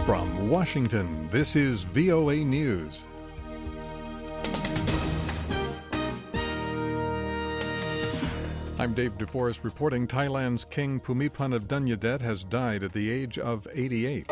From Washington, this is VOA News. I'm Dave DeForest reporting Thailand's King Bhumibol Adulyadej has died at the age of 88.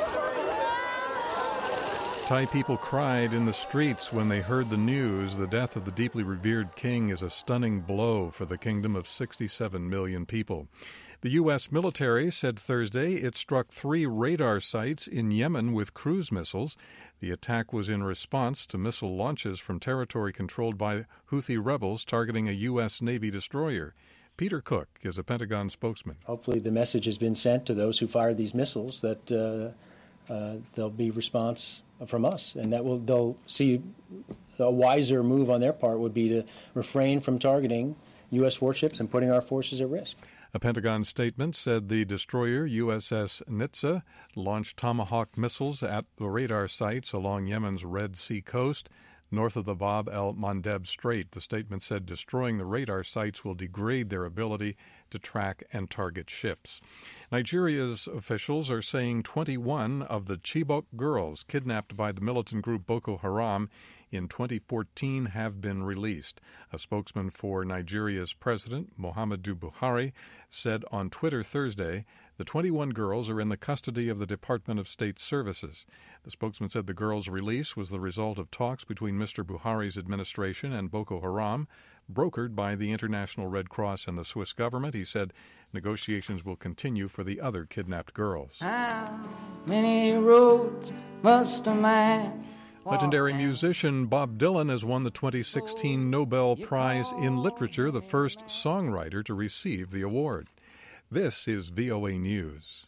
Thai people cried in the streets when they heard the news. The death of the deeply revered king is a stunning blow for the kingdom of 67 million people. The U.S. military said Thursday it struck 3 radar sites in Yemen with cruise missiles. The attack was in response to missile launches from territory controlled by Houthi rebels targeting a U.S. Navy destroyer. Peter Cook is a Pentagon spokesman. Hopefully the message has been sent to those who fired these missiles that there'll be response from us, and that they'll see a wiser move on their part would be to refrain from targeting U.S. warships and putting our forces at risk. A Pentagon statement said the destroyer USS Nizza launched Tomahawk missiles at the radar sites along Yemen's Red Sea coast, north of the Bab el-Mandeb Strait. The statement said destroying the radar sites will degrade their ability to track and target ships. Nigeria's officials are saying 21 of the Chibok girls kidnapped by the militant group Boko Haram in 2014 have been released. A spokesman for Nigeria's president, Muhammadu Buhari, said on Twitter Thursday the 21 girls are in the custody of the Department of State Services. The spokesman said the girls' release was the result of talks between Mr. Buhari's administration and Boko Haram, brokered by the International Red Cross and the Swiss government. He said negotiations will continue for the other kidnapped girls. How many roads must a man Legendary musician Bob Dylan has won the 2016 Nobel Prize in Literature, the first songwriter to receive the award. This is VOA News.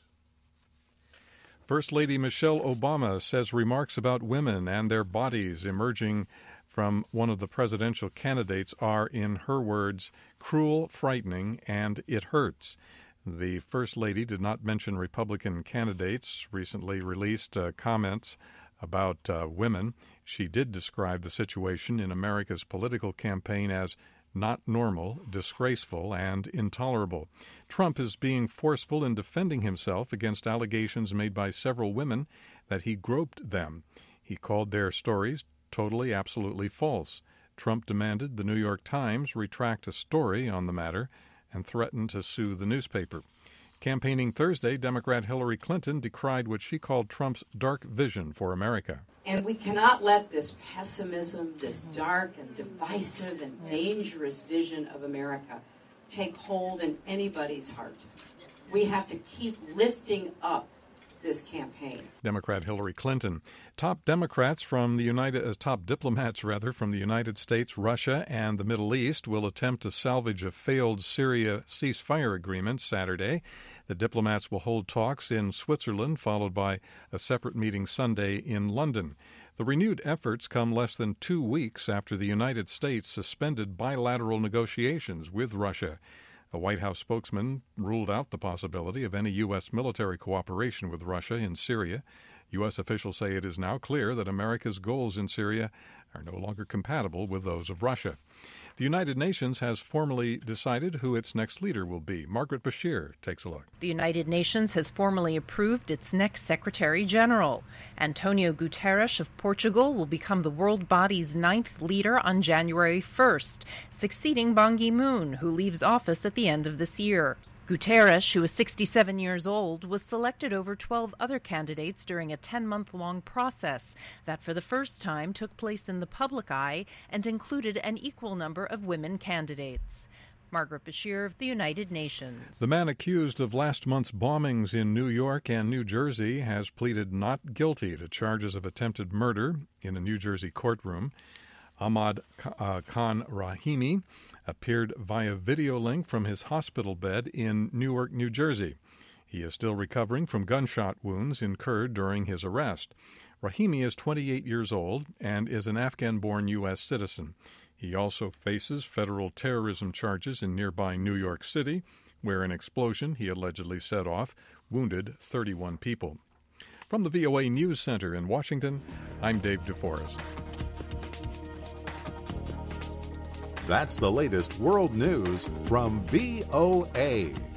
First Lady Michelle Obama says remarks about women and their bodies emerging from one of the presidential candidates are, in her words, cruel, frightening, and it hurts. The First Lady did not mention Republican candidates' recently released comments about women. She did describe the situation in America's political campaign as not normal, disgraceful, and intolerable. Trump is being forceful in defending himself against allegations made by several women that he groped them. He called their stories totally, absolutely false. Trump demanded the New York Times retract a story on the matter and threatened to sue the newspaper. Campaigning Thursday, Democrat Hillary Clinton decried what she called Trump's dark vision for America. And we cannot let this pessimism, this dark and divisive and dangerous vision of America take hold in anybody's heart. We have to keep lifting up this campaign. Democrat Hillary Clinton. Top diplomats from the United States, Russia, and the Middle East will attempt to salvage a failed Syria ceasefire agreement Saturday. The diplomats will hold talks in Switzerland, followed by a separate meeting Sunday in London. The renewed efforts come less than 2 weeks after the United States suspended bilateral negotiations with Russia. A White House spokesman ruled out the possibility of any U.S. military cooperation with Russia in Syria. U.S. officials say it is now clear that America's goals in Syria are no longer compatible with those of Russia. The United Nations has formally decided who its next leader will be. Margaret Bashir takes a look. The United Nations has formally approved its next Secretary General. Antonio Guterres of Portugal will become the world body's 9th leader on January 1st, succeeding Ban Ki-moon, who leaves office at the end of this year. Guterres, who is 67 years old, was selected over 12 other candidates during a 10-month-long process that for the first time took place in the public eye and included an equal number of women candidates. Margaret Bashir of the United Nations. The man accused of last month's bombings in New York and New Jersey has pleaded not guilty to charges of attempted murder in a New Jersey courtroom. Ahmad Khan Rahimi appeared via video link from his hospital bed in Newark, New Jersey. He is still recovering from gunshot wounds incurred during his arrest. Rahimi is 28 years old and is an Afghan-born U.S. citizen. He also faces federal terrorism charges in nearby New York City, where an explosion he allegedly set off wounded 31 people. From the VOA News Center in Washington, I'm Dave DeForest. That's the latest world news from VOA.